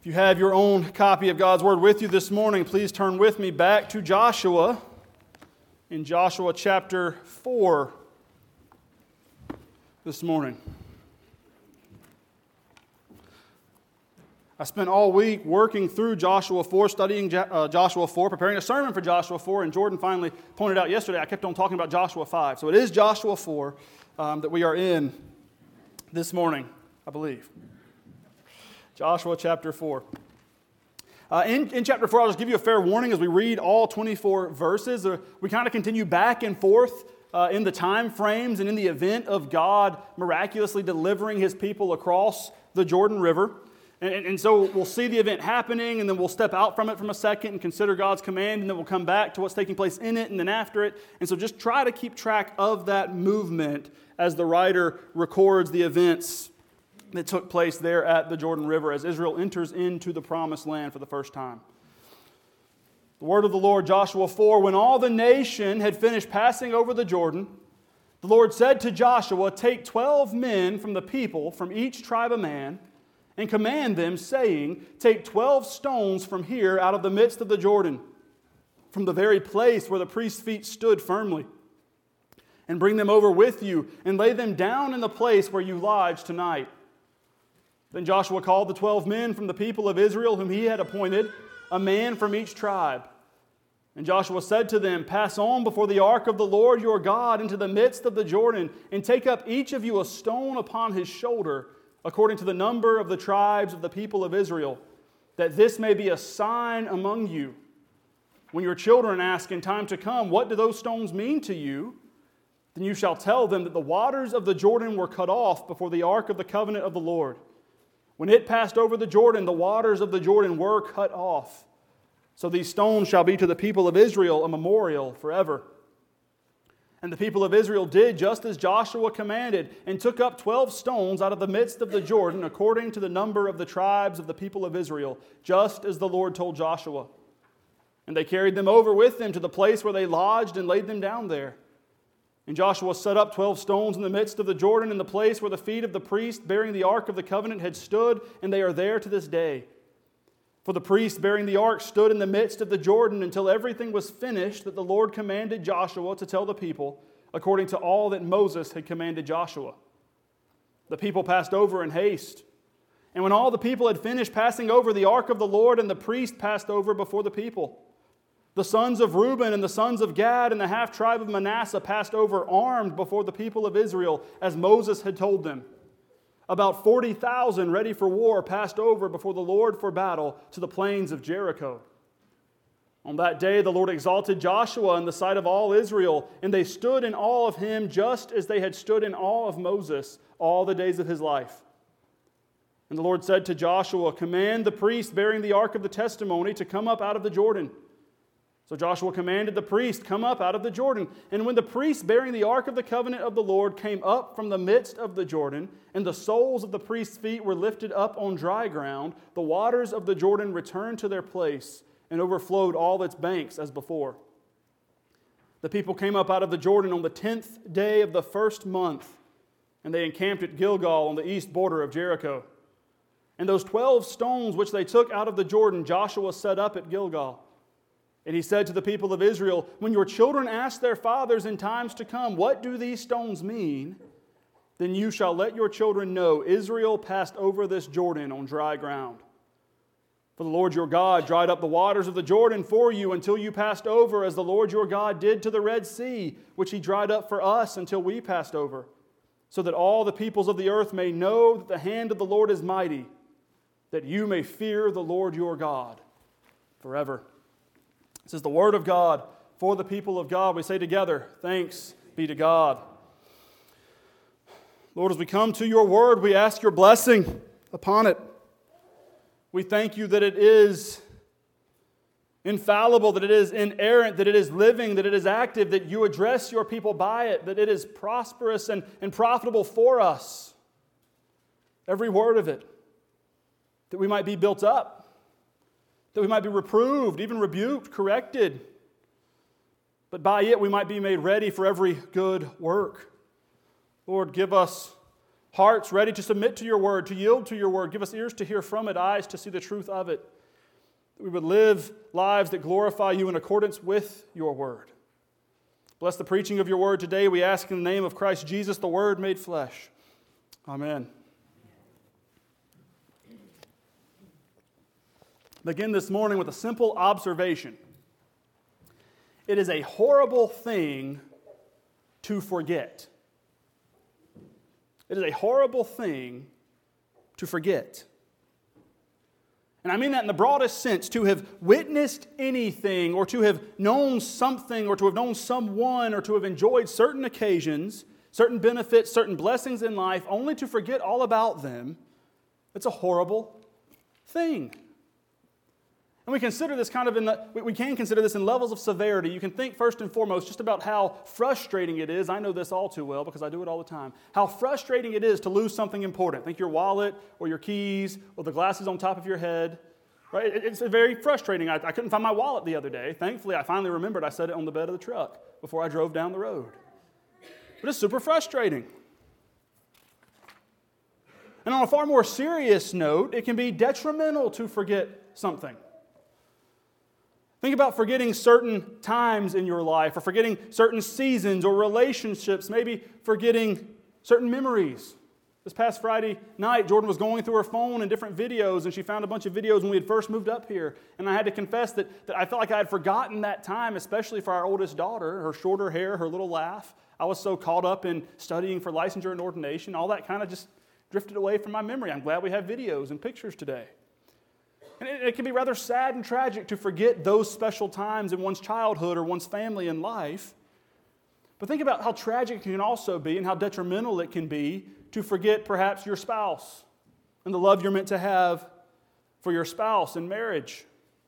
you have your own copy of God's Word with you this morning, please turn with me back to Joshua in Joshua chapter 4 this morning. I spent all week working through Joshua 4, studying Joshua 4, preparing a sermon for Joshua 4, and Jordan finally pointed out yesterday I kept on talking about Joshua 5. So it is Joshua 4 that we are in this morning, I believe. Joshua chapter 4. In chapter 4, I'll just give you a fair warning as we read all 24 verses. We kind of continue back and forth in the time frames and in the event of God miraculously delivering His people across the Jordan River. And so we'll see the event happening, and then we'll step out from it for a second and consider God's command, and then we'll come back to what's taking place in it and then after it. And so just try to keep track of that movement as the writer records the events that took place there at the Jordan River as Israel enters into the promised land for the first time. The word of the Lord, Joshua 4, when all the nation had finished passing over the Jordan, the Lord said to Joshua, "Take 12 men from the people, from each tribe a man, and command them, saying, Take 12 stones from here out of the midst of the Jordan, from the very place where the priest's feet stood firmly, and bring them over with you, and lay them down in the place where you lodge tonight." Then Joshua called the 12 men from the people of Israel whom he had appointed, a man from each tribe. And Joshua said to them, "Pass on before the ark of the Lord your God into the midst of the Jordan, and take up each of you a stone upon his shoulder, according to the number of the tribes of the people of Israel, that this may be a sign among you. When your children ask in time to come, 'What do those stones mean to you?' then you shall tell them that the waters of the Jordan were cut off before the ark of the covenant of the Lord. When it passed over the Jordan, the waters of the Jordan were cut off. So these stones shall be to the people of Israel a memorial forever." And the people of Israel did just as Joshua commanded, and took up 12 stones out of the midst of the Jordan, according to the number of the tribes of the people of Israel, just as the Lord told Joshua. And they carried them over with them to the place where they lodged, and laid them down there. And Joshua set up 12 stones in the midst of the Jordan, in the place where the feet of the priest bearing the ark of the covenant had stood, and they are there to this day. For the priest bearing the ark stood in the midst of the Jordan until everything was finished that the Lord commanded Joshua to tell the people, according to all that Moses had commanded Joshua. The people passed over in haste. And when all the people had finished passing over the ark of the Lord, and the priest passed over before the people, the sons of Reuben and the sons of Gad and the half-tribe of Manasseh passed over armed before the people of Israel, as Moses had told them. About 40,000 ready for war passed over before the Lord for battle to the plains of Jericho. On that day the Lord exalted Joshua in the sight of all Israel, and they stood in awe of him just as they had stood in awe of Moses all the days of his life. And the Lord said to Joshua, "Command the priest bearing the ark of the testimony to come up out of the Jordan." So Joshua commanded the priest, "Come up out of the Jordan." And when the priest bearing the ark of the covenant of the Lord came up from the midst of the Jordan, and the soles of the priest's feet were lifted up on dry ground, the waters of the Jordan returned to their place and overflowed all its banks as before. The people came up out of the Jordan on the 10th day of the first month, and they encamped at Gilgal on the east border of Jericho. And those 12 stones which they took out of the Jordan, Joshua set up at Gilgal. And he said to the people of Israel, "When your children ask their fathers in times to come, 'What do these stones mean?' then you shall let your children know, Israel passed over this Jordan on dry ground. For the Lord your God dried up the waters of the Jordan for you until you passed over, as the Lord your God did to the Red Sea, which He dried up for us until we passed over, so that all the peoples of the earth may know that the hand of the Lord is mighty, that you may fear the Lord your God forever." This is the word of God for the people of God. We say together, thanks be to God. Lord, as we come to your word, we ask your blessing upon it. We thank you that it is infallible, that it is inerrant, that it is living, that it is active, that you address your people by it, that it is prosperous and profitable for us. Every word of it, that we might be built up, that we might be reproved, even rebuked, corrected, but by it we might be made ready for every good work. Lord, give us hearts ready to submit to your word, to yield to your word. Give us ears to hear from it, eyes to see the truth of it. That we would live lives that glorify you in accordance with your word. Bless the preaching of your word today. We ask in the name of Christ Jesus, the Word made flesh. Amen. Begin this morning with a simple observation. It is a horrible thing to forget. It is a horrible thing to forget. And I mean that in the broadest sense, to have witnessed anything, or to have known something, or to have known someone, or to have enjoyed certain occasions, certain benefits, certain blessings in life, only to forget all about them. It's a horrible thing. And we consider this we can consider this in levels of severity. You can think first and foremost just about how frustrating it is. I know this all too well because I do it all the time. How frustrating it is to lose something important. Think your wallet or your keys or the glasses on top of your head. Right? It's very frustrating. I couldn't find my wallet the other day. Thankfully, I finally remembered I set it on the bed of the truck before I drove down the road. But it's super frustrating. And on a far more serious note, it can be detrimental to forget something. Think about forgetting certain times in your life, or forgetting certain seasons or relationships, maybe forgetting certain memories. This past Friday night, Jordan was going through her phone and different videos, and she found a bunch of videos when we had first moved up here. And I had to confess that I felt like I had forgotten that time, especially for our oldest daughter, her shorter hair, her little laugh. I was so caught up in studying for licensure and ordination, all that kind of just drifted away from my memory. I'm glad we have videos and pictures today. And it can be rather sad and tragic to forget those special times in one's childhood or one's family and life. But think about how tragic it can also be and how detrimental it can be to forget perhaps your spouse and the love you're meant to have for your spouse in marriage.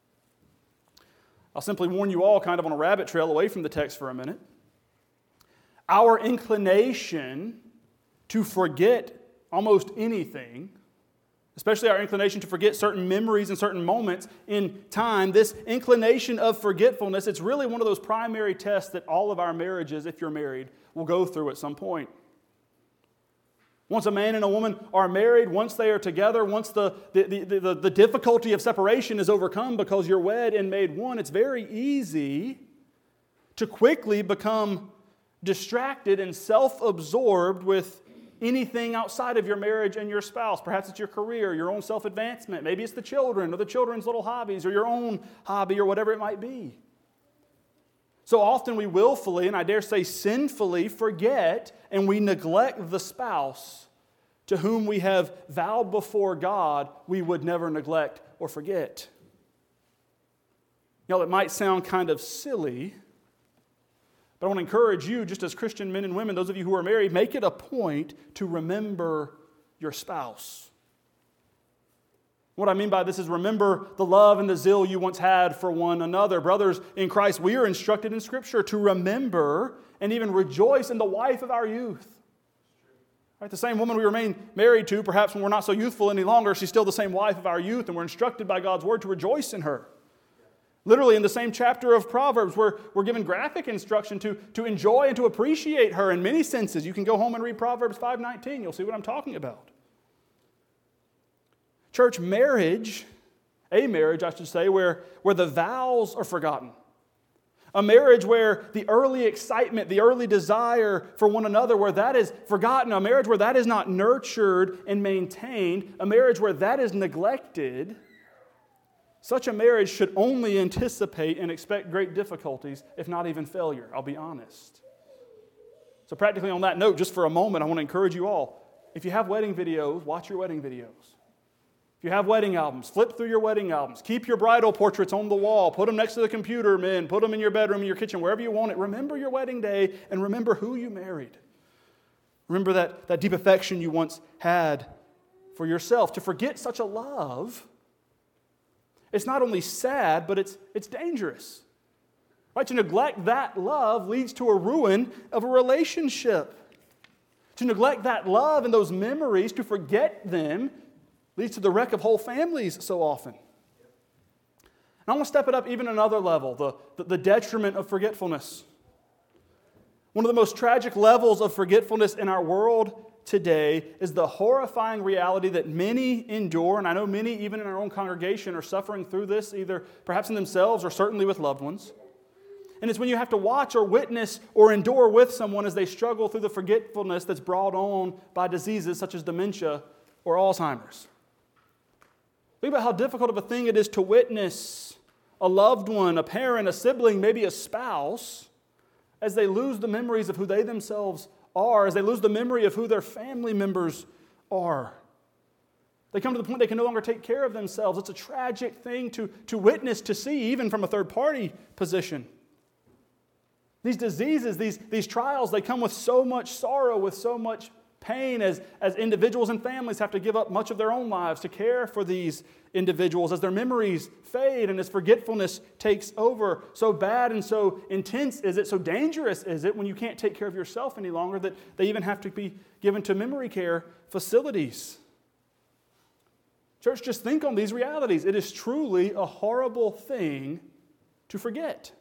I'll simply warn you all kind of on a rabbit trail away from the text for a minute. Our inclination to forget almost anything, especially our inclination to forget certain memories and certain moments in time, this inclination of forgetfulness, it's really one of those primary tests that all of our marriages, if you're married, will go through at some point. Once a man and a woman are married, once they are together, once the difficulty of separation is overcome because you're wed and made one, it's very easy to quickly become distracted and self-absorbed with anything outside of your marriage and your spouse. Perhaps it's your career, your own self-advancement. Maybe it's the children or the children's little hobbies or your own hobby or whatever it might be. So often we willfully, and I dare say sinfully, forget and we neglect the spouse to whom we have vowed before God we would never neglect or forget. Now, it might sound kind of silly, but I want to encourage you, just as Christian men and women, those of you who are married, make it a point to remember your spouse. What I mean by this is remember the love and the zeal you once had for one another. Brothers in Christ, we are instructed in Scripture to remember and even rejoice in the wife of our youth. Right? The same woman we remain married to, perhaps when we're not so youthful any longer, she's still the same wife of our youth, and we're instructed by God's Word to rejoice in her. Literally, in the same chapter of Proverbs, we're given graphic instruction to enjoy and to appreciate her in many senses. You can go home and read Proverbs 5:19. You'll see what I'm talking about. Church, a marriage, I should say, where the vows are forgotten. A marriage where the early excitement, the early desire for one another, where that is forgotten. A marriage where that is not nurtured and maintained. A marriage where that is neglected. Such a marriage should only anticipate and expect great difficulties, if not even failure, I'll be honest. So practically on that note, just for a moment, I want to encourage you all. If you have wedding videos, watch your wedding videos. If you have wedding albums, flip through your wedding albums. Keep your bridal portraits on the wall. Put them next to the computer, men. Put them in your bedroom, in your kitchen, wherever you want it. Remember your wedding day and remember who you married. Remember that deep affection you once had for yourself. To forget such a love, it's not only sad, but it's dangerous. Right? To neglect that love leads to a ruin of a relationship. To neglect that love and those memories, to forget them, leads to the wreck of whole families so often. And I want to step it up even another level, the detriment of forgetfulness. One of the most tragic levels of forgetfulness in our world today is the horrifying reality that many endure, and I know many even in our own congregation are suffering through this, either perhaps in themselves or certainly with loved ones. And it's when you have to watch or witness or endure with someone as they struggle through the forgetfulness that's brought on by diseases such as dementia or Alzheimer's. Think about how difficult of a thing it is to witness a loved one, a parent, a sibling, maybe a spouse, as they lose the memories of who they themselves are, as they lose the memory of who their family members are. They come to the point they can no longer take care of themselves. It's a tragic thing to witness, to see, even from a third-party position. These diseases, these trials, they come with so much sorrow, with so much pain as individuals and families have to give up much of their own lives to care for these individuals as their memories fade and as forgetfulness takes over. So bad and so intense is it, so dangerous is it when you can't take care of yourself any longer that they even have to be given to memory care facilities. Church, just think on these realities. It is truly a horrible thing to forget.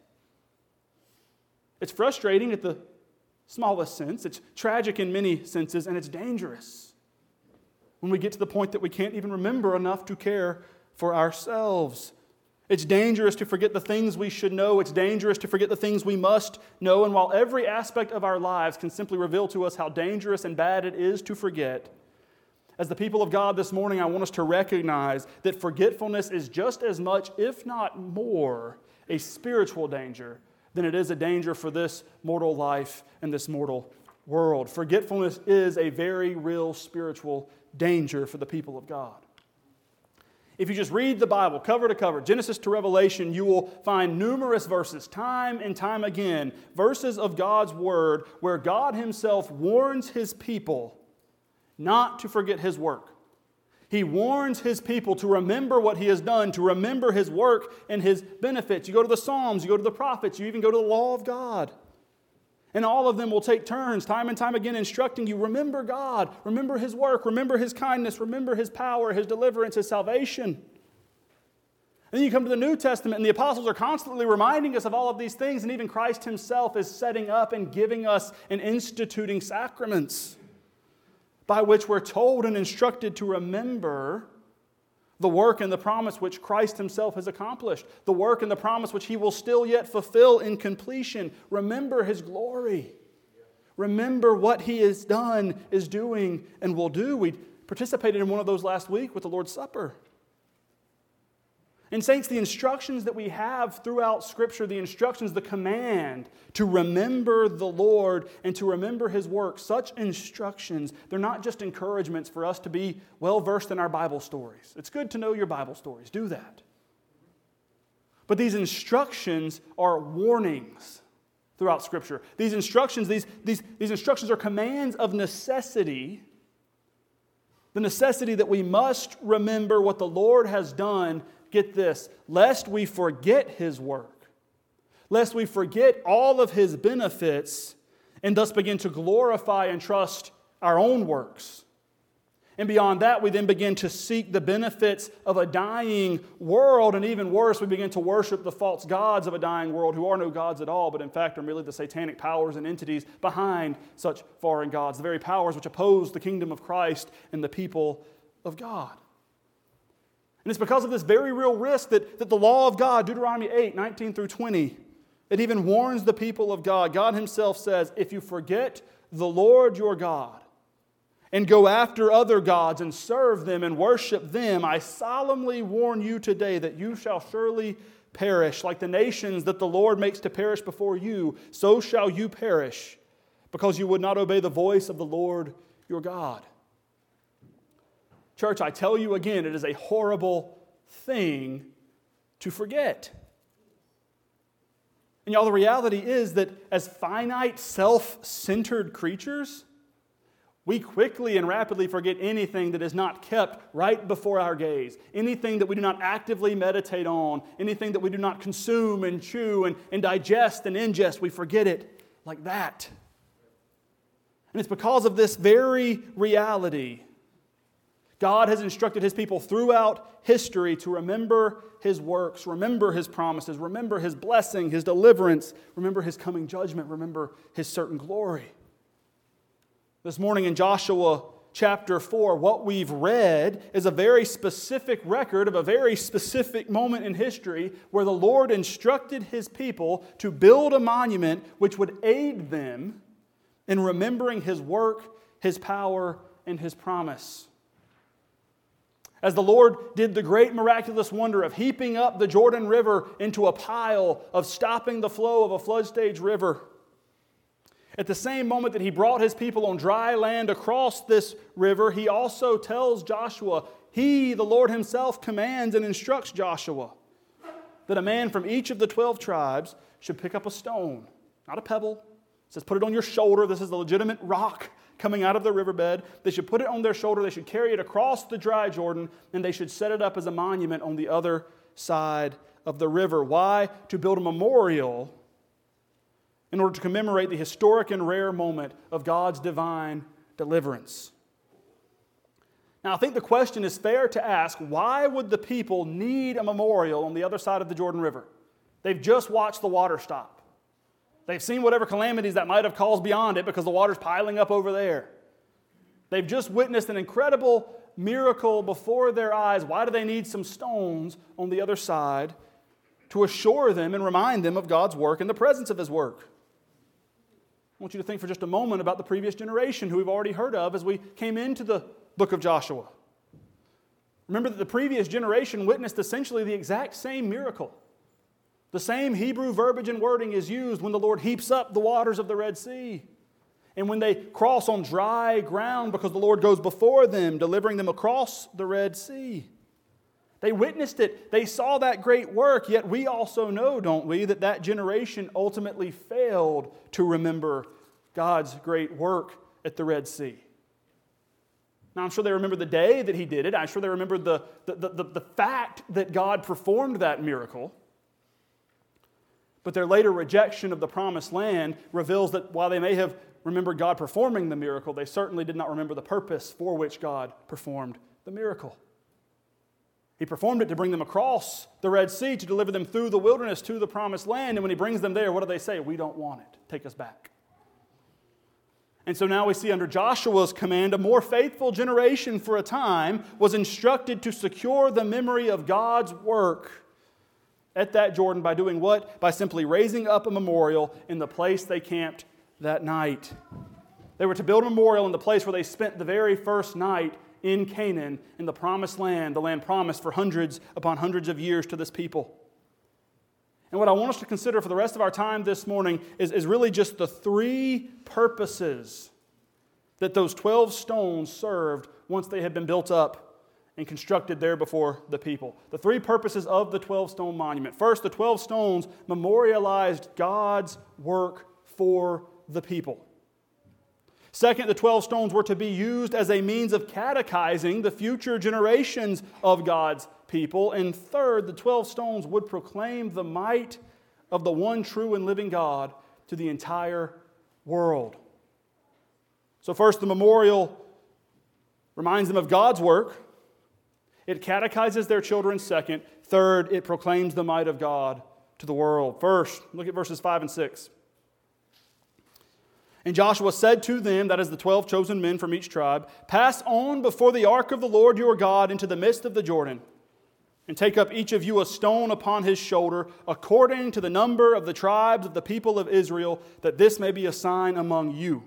It's frustrating at the smallest sense. It's tragic in many senses, and it's dangerous when we get to the point that we can't even remember enough to care for ourselves. It's dangerous to forget the things we should know. It's dangerous to forget the things we must know. And while every aspect of our lives can simply reveal to us how dangerous and bad it is to forget, as the people of God this morning, I want us to recognize that forgetfulness is just as much, if not more, a spiritual danger than it is a danger for this mortal life and this mortal world. Forgetfulness is a very real spiritual danger for the people of God. If you just read the Bible cover to cover, Genesis to Revelation, you will find numerous verses, time and time again, verses of God's Word where God Himself warns His people not to forget His work. He warns His people to remember what He has done, to remember His work and His benefits. You go to the Psalms, you go to the prophets, you even go to the law of God. And all of them will take turns, time and time again, instructing you, remember God, remember His work, remember His kindness, remember His power, His deliverance, His salvation. And then you come to the New Testament, and the apostles are constantly reminding us of all of these things, and even Christ Himself is setting up and giving us and instituting sacraments by which we're told and instructed to remember the work and the promise which Christ Himself has accomplished, the work and the promise which He will still yet fulfill in completion. Remember His glory. Remember what He has done, is doing, and will do. We participated in one of those last week with the Lord's Supper. And saints, the instructions that we have throughout Scripture, the instructions, the command to remember the Lord and to remember His work, such instructions, they're not just encouragements for us to be well-versed in our Bible stories. It's good to know your Bible stories. Do that. But these instructions are warnings throughout Scripture. These instructions, these instructions are commands of necessity. The necessity that we must remember what the Lord has done. Get this, lest we forget His work, lest we forget all of His benefits and thus begin to glorify and trust our own works. And beyond that, we then begin to seek the benefits of a dying world, and even worse, we begin to worship the false gods of a dying world who are no gods at all, but in fact are merely the satanic powers and entities behind such foreign gods, the very powers which oppose the kingdom of Christ and the people of God. And it's because of this very real risk that the law of God, Deuteronomy 8, 19 through 20, it even warns the people of God. God Himself says, if you forget the Lord your God and go after other gods and serve them and worship them, I solemnly warn you today that you shall surely perish. Like the nations that the Lord makes to perish before you, so shall you perish, because you would not obey the voice of the Lord your God. Church, I tell you again, it is a horrible thing to forget. And y'all, the reality is that as finite, self-centered creatures, we quickly and rapidly forget anything that is not kept right before our gaze, anything that we do not actively meditate on, anything that we do not consume and chew and digest and ingest, we forget it like that. And it's because of this very reality God has instructed His people throughout history to remember His works, remember His promises, remember His blessing, His deliverance, remember His coming judgment, remember His certain glory. This morning in Joshua chapter 4, what we've read is a very specific record of a very specific moment in history where the Lord instructed His people to build a monument which would aid them in remembering His work, His power, and His promise. As the Lord did the great miraculous wonder of heaping up the Jordan River into a pile, of stopping the flow of a flood stage river, at the same moment that He brought His people on dry land across this river, He also tells Joshua, He, the Lord Himself, commands and instructs Joshua that a man from each of the 12 tribes should pick up a stone, not a pebble. It says, put it on your shoulder. This is the legitimate rock coming out of the riverbed. They should put it on their shoulder. They should carry it across the dry Jordan, and they should set it up as a monument on the other side of the river. Why? To build a memorial in order to commemorate the historic and rare moment of God's divine deliverance. Now, I think the question is fair to ask, why would the people need a memorial on the other side of the Jordan River? They've just watched the water stop. They've seen whatever calamities that might have caused beyond it because the water's piling up over there. They've just witnessed an incredible miracle before their eyes. Why do they need some stones on the other side to assure them and remind them of God's work and the presence of His work? I want you to think for just a moment about the previous generation who we've already heard of as we came into the book of Joshua. Remember that the previous generation witnessed essentially the exact same miracle. The same Hebrew verbiage and wording is used when the Lord heaps up the waters of the Red Sea. And when they cross on dry ground because the Lord goes before them, delivering them across the Red Sea. They witnessed it. They saw that great work, yet we also know, don't we, that that generation ultimately failed to remember God's great work at the Red Sea. Now, I'm sure they remember the day that He did it. I'm sure they remember the fact that God performed that miracle. But their later rejection of the promised land reveals that while they may have remembered God performing the miracle, they certainly did not remember the purpose for which God performed the miracle. He performed it to bring them across the Red Sea, to deliver them through the wilderness to the promised land. And when He brings them there, what do they say? We don't want it. Take us back. And so now we see under Joshua's command, a more faithful generation for a time was instructed to secure the memory of God's work at that Jordan by doing what? By simply raising up a memorial in the place they camped that night. They were to build a memorial in the place where they spent the very first night in Canaan, in the promised land, the land promised for hundreds upon hundreds of years to this people. And what I want us to consider for the rest of our time this morning is really just the three purposes that those 12 stones served once they had been built up and constructed there before the people. The three purposes of the 12-stone monument. First, the 12 stones memorialized God's work for the people. Second, the 12 stones were to be used as a means of catechizing the future generations of God's people. And third, the 12 stones would proclaim the might of the one true and living God to the entire world. So first, the memorial reminds them of God's work. It catechizes their children. Second, third, it proclaims the might of God to the world. First, look at verses 5 and 6. And Joshua said to them, that is the 12 chosen men from each tribe, pass on before the ark of the Lord your God into the midst of the Jordan, and take up each of you a stone upon his shoulder, according to the number of the tribes of the people of Israel, that this may be a sign among you.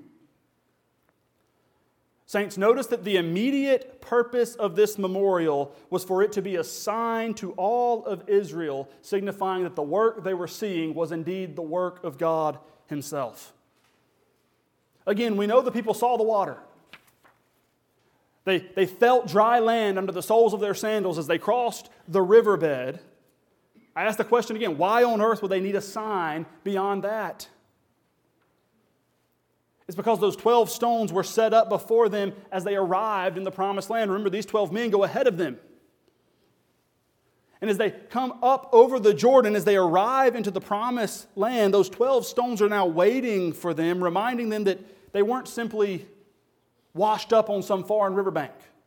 Saints, notice that the immediate purpose of this memorial was for it to be a sign to all of Israel, signifying that the work they were seeing was indeed the work of God Himself. Again, we know the people saw the water. They felt dry land under the soles of their sandals as they crossed the riverbed. I ask the question again, why on earth would they need a sign beyond that? It's because those 12 stones were set up before them as they arrived in the promised land. Remember, these 12 men go ahead of them. And as they come up over the Jordan, as they arrive into the promised land, those 12 stones are now waiting for them, reminding them that they weren't simply washed up on some foreign riverbank.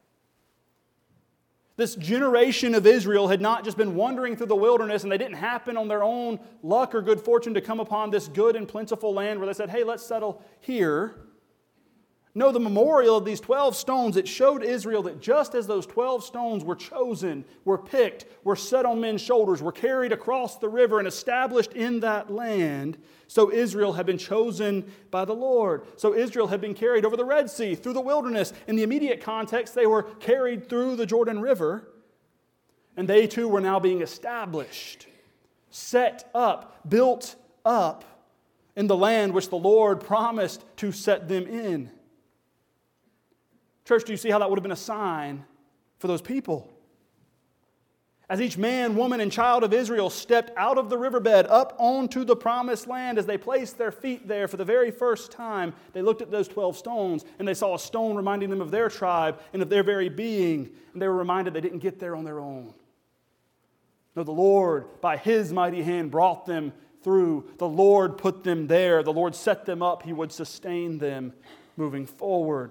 This generation of Israel had not just been wandering through the wilderness, and they didn't happen on their own luck or good fortune to come upon this good and plentiful land where they said, hey, let's settle here. No, the memorial of these 12 stones, it showed Israel that just as those 12 stones were chosen, were picked, were set on men's shoulders, were carried across the river and established in that land, so Israel had been chosen by the Lord. So Israel had been carried over the Red Sea, through the wilderness. In the immediate context, they were carried through the Jordan River, and they too were now being established, set up, built up in the land which the Lord promised to set them in. Church, do you see how that would have been a sign for those people? As each man, woman, and child of Israel stepped out of the riverbed up onto the promised land, as they placed their feet there for the very first time, they looked at those 12 stones and they saw a stone reminding them of their tribe and of their very being, and they were reminded they didn't get there on their own. No, the Lord, by His mighty hand, brought them through. The Lord put them there. The Lord set them up. He would sustain them moving forward.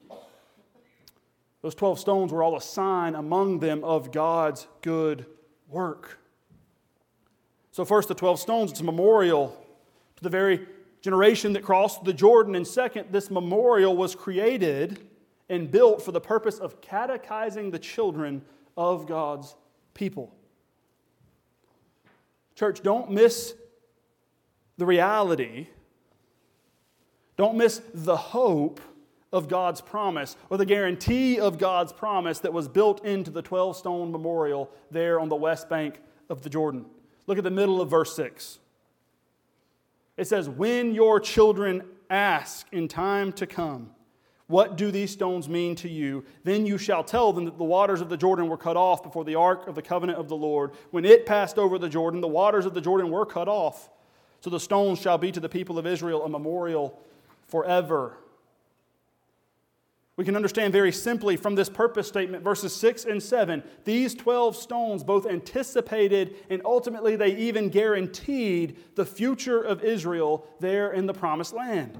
Those 12 stones were all a sign among them of God's good work. So first, the 12 stones, it's a memorial to the very generation that crossed the Jordan. And second, this memorial was created and built for the purpose of catechizing the children of God's people. Church, don't miss the reality. Don't miss the hope of God's promise, or the guarantee of God's promise that was built into the 12-stone memorial there on the west bank of the Jordan. Look at the middle of verse 6. It says, "When your children ask in time to come, what do these stones mean to you? Then you shall tell them that the waters of the Jordan were cut off before the ark of the covenant of the Lord. When it passed over the Jordan, the waters of the Jordan were cut off. So the stones shall be to the people of Israel a memorial forever." We can understand very simply from this purpose statement, verses 6 and 7, these 12 stones both anticipated and ultimately they even guaranteed the future of Israel there in the promised land.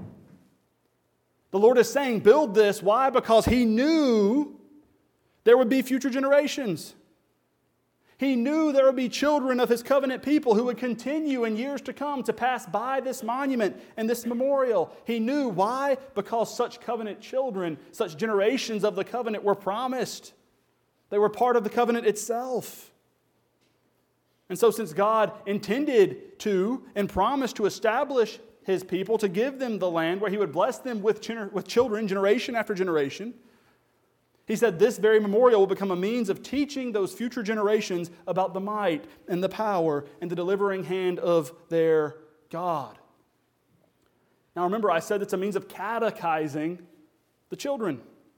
The Lord is saying, build this. Why? Because He knew there would be future generations. He knew there would be children of His covenant people who would continue in years to come to pass by this monument and this memorial. He knew. Why? Because such covenant children, such generations of the covenant were promised. They were part of the covenant itself. And so since God intended to and promised to establish His people, to give them the land where He would bless them with children generation after generation, He said this very memorial will become a means of teaching those future generations about the might and the power and the delivering hand of their God. Now remember, I said it's a means of catechizing the children.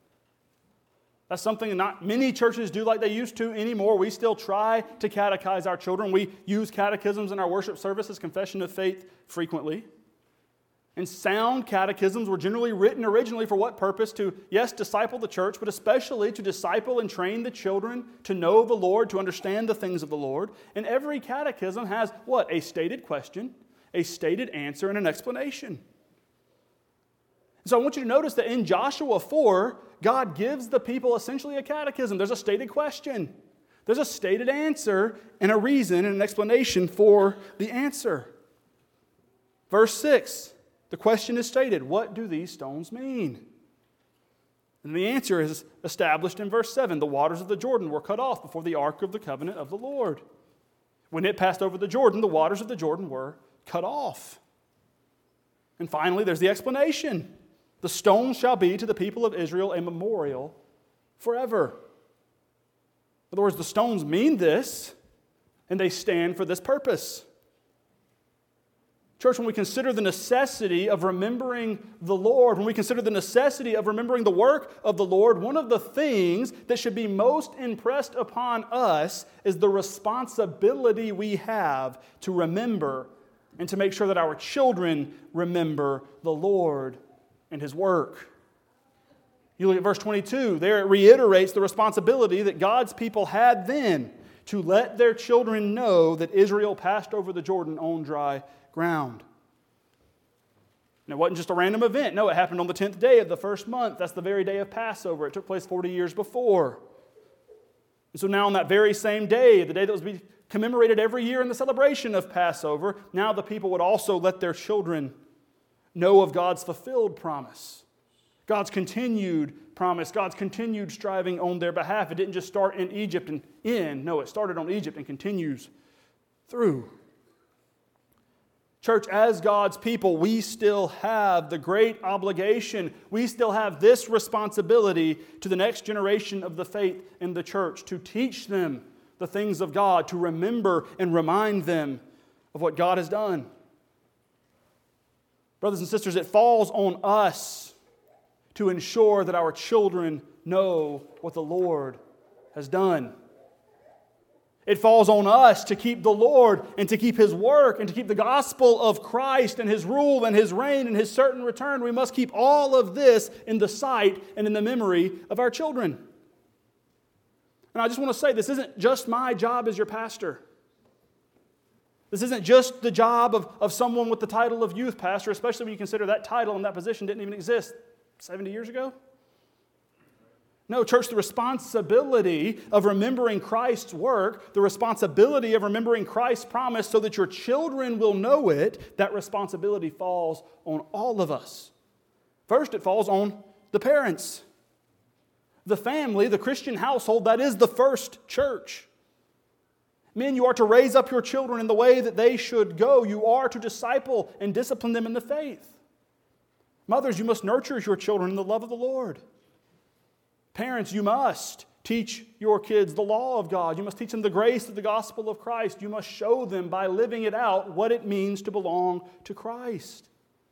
That's something not many churches do like they used to anymore. We still try to catechize our children. We use catechisms in our worship services, confession of faith, frequently. And sound catechisms were generally written originally for what purpose? To, yes, disciple the church, but especially to disciple and train the children to know the Lord, to understand the things of the Lord. And every catechism has what? A stated question, a stated answer, and an explanation. So I want you to notice that in Joshua 4, God gives the people essentially a catechism. There's a stated question. There's a stated answer and a reason and an explanation for the answer. Verse 6. The question is stated, what do these stones mean? And the answer is established in verse 7. The waters of the Jordan were cut off before the ark of the covenant of the Lord. When it passed over the Jordan, the waters of the Jordan were cut off. And finally, there's the explanation. The stones shall be to the people of Israel a memorial forever. In other words, the stones mean this, and they stand for this purpose. Church, when we consider the necessity of remembering the Lord, when we consider the necessity of remembering the work of the Lord, one of the things that should be most impressed upon us is the responsibility we have to remember and to make sure that our children remember the Lord and His work. You look at verse 22, there it reiterates the responsibility that God's people had then to let their children know that Israel passed over the Jordan on dry ground. And it wasn't just a random event. No, it happened on the 10th day of the first month. That's the very day of Passover. It took place 40 years before. And so now on that very same day, the day that was commemorated every year in the celebration of Passover, now the people would also let their children know of God's fulfilled promise God's continued promise, God's continued striving on their behalf. It didn't just start in Egypt and end. No, it started on Egypt and continues through. Church, as God's people, we still have the great obligation. We still have this responsibility to the next generation of the faith in the church to teach them the things of God, to remember and remind them of what God has done. Brothers and sisters, it falls on us to ensure that our children know what the Lord has done. It falls on us to keep the Lord and to keep His work and to keep the gospel of Christ and His rule and His reign and His certain return. We must keep all of this in the sight and in the memory of our children. And I just want to say, this isn't just my job as your pastor. This isn't just the job of someone with the title of youth pastor, especially when you consider that title and that position didn't even exist 70 years ago. No, church, the responsibility of remembering Christ's work, the responsibility of remembering Christ's promise so that your children will know it, that responsibility falls on all of us. First, it falls on the parents. The family, the Christian household, that is the first church. Men, you are to raise up your children in the way that they should go. You are to disciple and discipline them in the faith. Mothers, you must nurture your children in the love of the Lord. Parents, you must teach your kids the law of God. You must teach them the grace of the gospel of Christ. You must show them by living it out what it means to belong to Christ.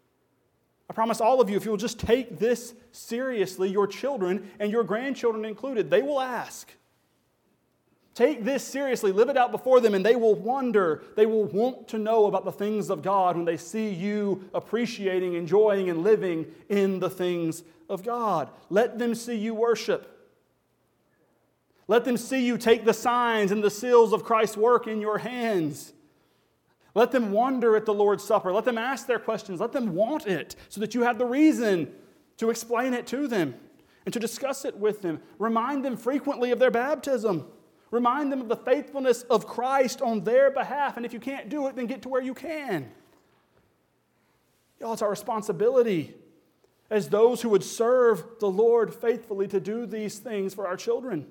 I promise all of you, if you will just take this seriously, your children and your grandchildren included, they will ask. Take this seriously, live it out before them, and they will wonder, they will want to know about the things of God when they see you appreciating, enjoying, and living in the things of God. Let them see you worship. Let them see you take the signs and the seals of Christ's work in your hands. Let them wonder at the Lord's Supper. Let them ask their questions. Let them want it so that you have the reason to explain it to them and to discuss it with them. Remind them frequently of their baptism. Remind them of the faithfulness of Christ on their behalf. And if you can't do it, then get to where you can. Y'all, it's our responsibility as those who would serve the Lord faithfully to do these things for our children.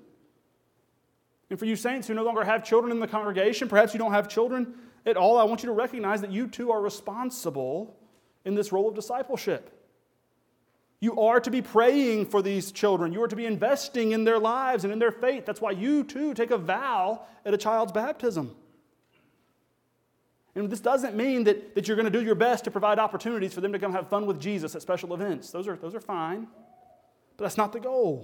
And for you saints who no longer have children in the congregation, perhaps you don't have children at all, I want you to recognize that you too are responsible in this role of discipleship. You are to be praying for these children. You are to be investing in their lives and in their faith. That's why you too take a vow at a child's baptism. And this doesn't mean that you're going to do your best to provide opportunities for them to come have fun with Jesus at special events. Those are fine, but that's not the goal.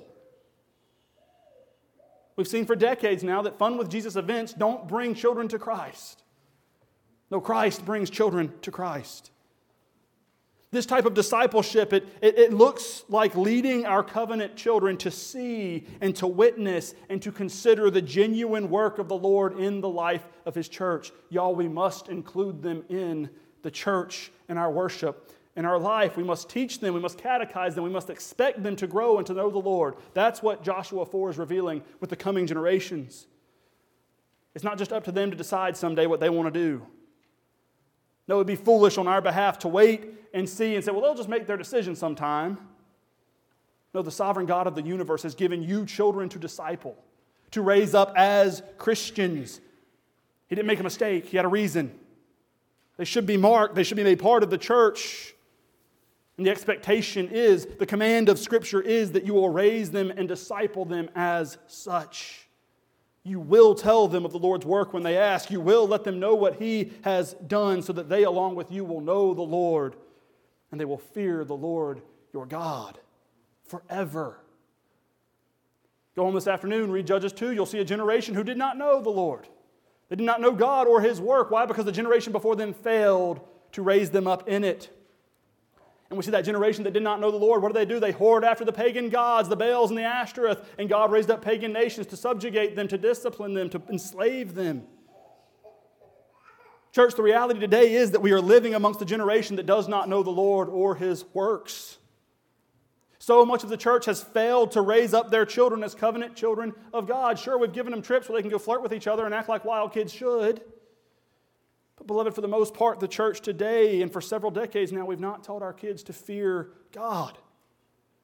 We've seen for decades now that fun with Jesus events don't bring children to Christ. No, Christ brings children to Christ. This type of discipleship, it looks like leading our covenant children to see and to witness and to consider the genuine work of the Lord in the life of His church. Y'all, we must include them in the church, in our worship, in our life. We must teach them, we must catechize them, we must expect them to grow and to know the Lord. That's what Joshua 4 is revealing with the coming generations. It's not just up to them to decide someday what they want to do. No, it would be foolish on our behalf to wait and see and say, well, they'll just make their decision sometime. No, the sovereign God of the universe has given you children to disciple, to raise up as Christians. He didn't make a mistake. He had a reason. They should be marked. They should be made part of the church. And the expectation is, the command of Scripture is that you will raise them and disciple them as such. You will tell them of the Lord's work when they ask. You will let them know what He has done so that they, along with you, will know the Lord and they will fear the Lord your God forever. Go home this afternoon, read Judges 2. You'll see a generation who did not know the Lord. They did not know God or His work. Why? Because the generation before them failed to raise them up in it. And we see that generation that did not know the Lord. What do? They whored after the pagan gods, the Baals and the Ashtoreth. And God raised up pagan nations to subjugate them, to discipline them, to enslave them. Church, the reality today is that we are living amongst a generation that does not know the Lord or His works. So much of the church has failed to raise up their children as covenant children of God. Sure, we've given them trips where they can go flirt with each other and act like wild kids should. But beloved, for the most part, the church today, and for several decades now, we've not taught our kids to fear God.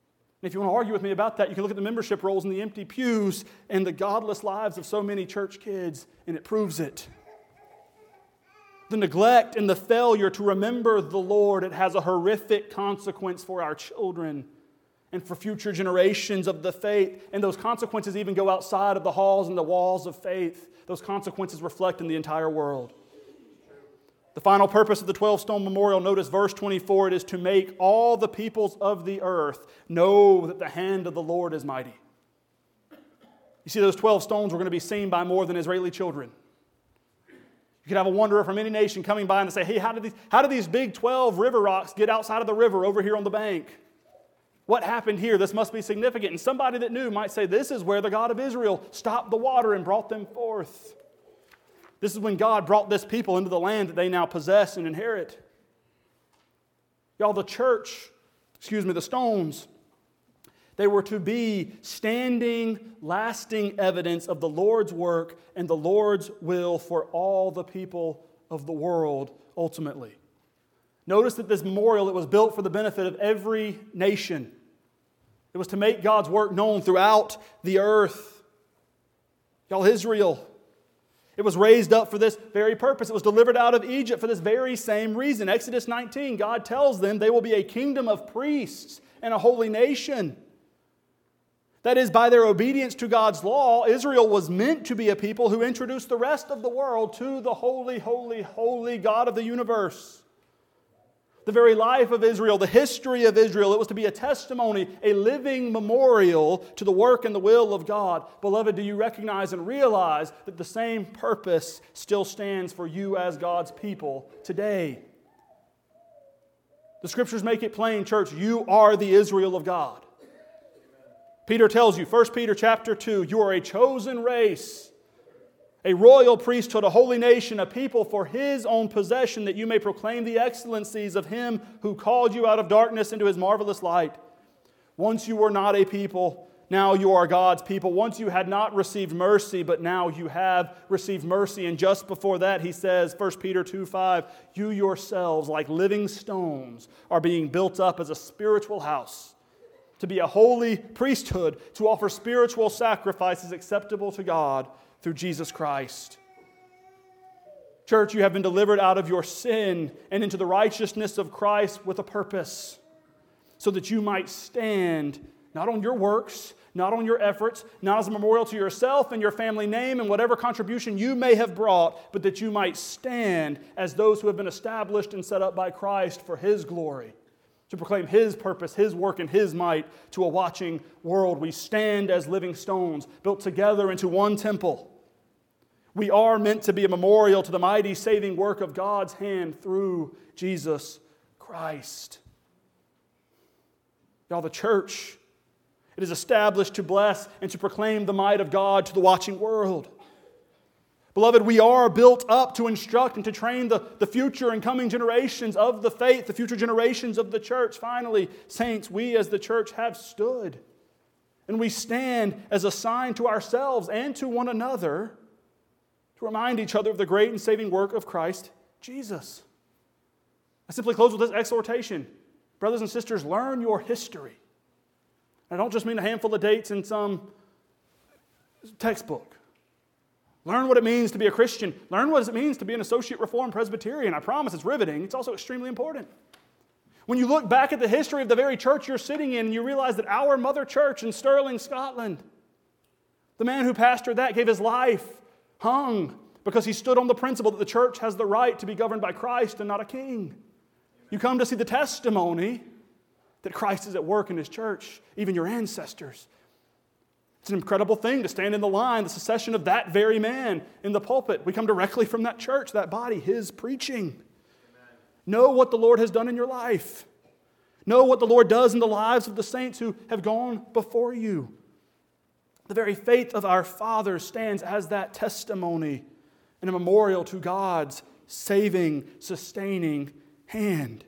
And if you want to argue with me about that, you can look at the membership rolls and the empty pews and the godless lives of so many church kids, and it proves it. The neglect and the failure to remember the Lord, it has a horrific consequence for our children and for future generations of the faith. And those consequences even go outside of the halls and the walls of faith. Those consequences reflect in the entire world. The final purpose of the 12-stone memorial, notice verse 24, it is to make all the peoples of the earth know that the hand of the Lord is mighty. You see, those 12 stones were going to be seen by more than Israeli children. You could have a wanderer from any nation coming by and say, hey, how did these big 12 river rocks get outside of the river over here on the bank? What happened here? This must be significant. And somebody that knew might say, this is where the God of Israel stopped the water and brought them forth. This is when God brought this people into the land that they now possess and inherit. Y'all, the stones, they were to be standing, lasting evidence of the Lord's work and the Lord's will for all the people of the world ultimately. Notice that this memorial, it was built for the benefit of every nation. It was to make God's work known throughout the earth. Y'all, Israel, it was raised up for this very purpose. It was delivered out of Egypt for this very same reason. Exodus 19, God tells them they will be a kingdom of priests and a holy nation. That is, by their obedience to God's law, Israel was meant to be a people who introduced the rest of the world to the holy, holy, holy God of the universe. The very life of Israel, the history of Israel, it was to be a testimony, a living memorial to the work and the will of God. Beloved, do you recognize and realize that the same purpose still stands for you as God's people today? The Scriptures make it plain, church, you are the Israel of God. Peter tells you, 1 Peter chapter 2, you are a chosen race, a royal priesthood, a holy nation, a people for His own possession, that you may proclaim the excellencies of Him who called you out of darkness into His marvelous light. Once you were not a people, now you are God's people. Once you had not received mercy, but now you have received mercy. And just before that, he says, 1 Peter 2:5, you yourselves, like living stones, are being built up as a spiritual house, to be a holy priesthood, to offer spiritual sacrifices acceptable to God through Jesus Christ. Church, you have been delivered out of your sin and into the righteousness of Christ with a purpose, so that you might stand not on your works, not on your efforts, not as a memorial to yourself and your family name and whatever contribution you may have brought, but that you might stand as those who have been established and set up by Christ for His glory, to proclaim His purpose, His work, and His might to a watching world. We stand as living stones, built together into one temple. We are meant to be a memorial to the mighty saving work of God's hand through Jesus Christ. Y'all, the church, it is established to bless and to proclaim the might of God to the watching world. Beloved, we are built up to instruct and to train the future and coming generations of the faith, the future generations of the church. Finally, saints, we as the church have stood, and we stand as a sign to ourselves and to one another to remind each other of the great and saving work of Christ Jesus. I simply close with this exhortation. Brothers and sisters, learn your history. I don't just mean a handful of dates in some textbook. Learn what it means to be a Christian. Learn what it means to be an associate Reformed Presbyterian. I promise it's riveting. It's also extremely important. When you look back at the history of the very church you're sitting in, you realize that our mother church in Stirling, Scotland, the man who pastored that gave his life, hung, because he stood on the principle that the church has the right to be governed by Christ and not a king. You come to see the testimony that Christ is at work in His church, even your ancestors. It's an incredible thing to stand in the line, the succession of that very man in the pulpit. We come directly from that church, that body, His preaching. Amen. Know what the Lord has done in your life. Know what the Lord does in the lives of the saints who have gone before you. The very faith of our fathers stands as that testimony and a memorial to God's saving, sustaining hand.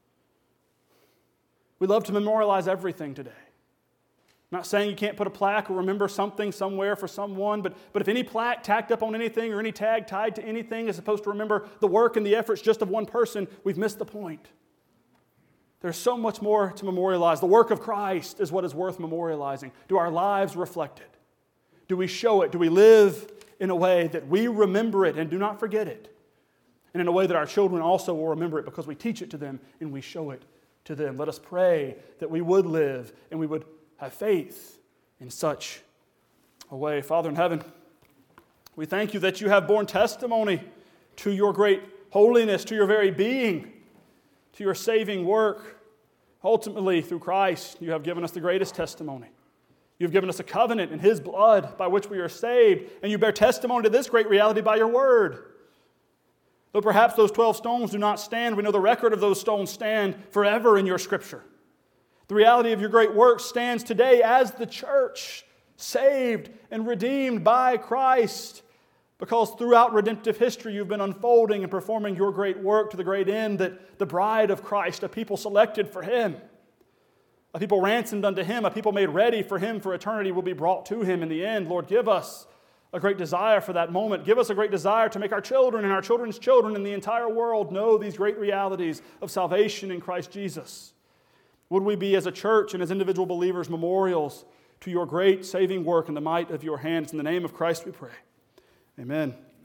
We love to memorialize everything today. I'm not saying you can't put a plaque or remember something somewhere for someone, but if any plaque tacked up on anything or any tag tied to anything is supposed to remember the work and the efforts just of one person, we've missed the point. There's so much more to memorialize. The work of Christ is what is worth memorializing. Do our lives reflect it? Do we show it? Do we live in a way that we remember it and do not forget it? And in a way that our children also will remember it because we teach it to them and we show it to them. Let us pray that we would live and we would have faith in such a way. Father in heaven, we thank you that you have borne testimony to your great holiness, to your very being, to your saving work. Ultimately, through Christ, you have given us the greatest testimony. You've given us a covenant in His blood by which we are saved, and you bear testimony to this great reality by your word. Though perhaps those 12 stones do not stand, we know the record of those stones stand forever in your Scripture. The reality of your great work stands today as the church, saved and redeemed by Christ, because throughout redemptive history you've been unfolding and performing your great work to the great end that the bride of Christ, a people selected for Him, a people ransomed unto Him, a people made ready for Him for eternity will be brought to Him in the end. Lord, give us a great desire for that moment. Give us a great desire to make our children and our children's children in the entire world know these great realities of salvation in Christ Jesus. Would we be as a church and as individual believers memorials to your great saving work and the might of your hands. In the name of Christ we pray. Amen.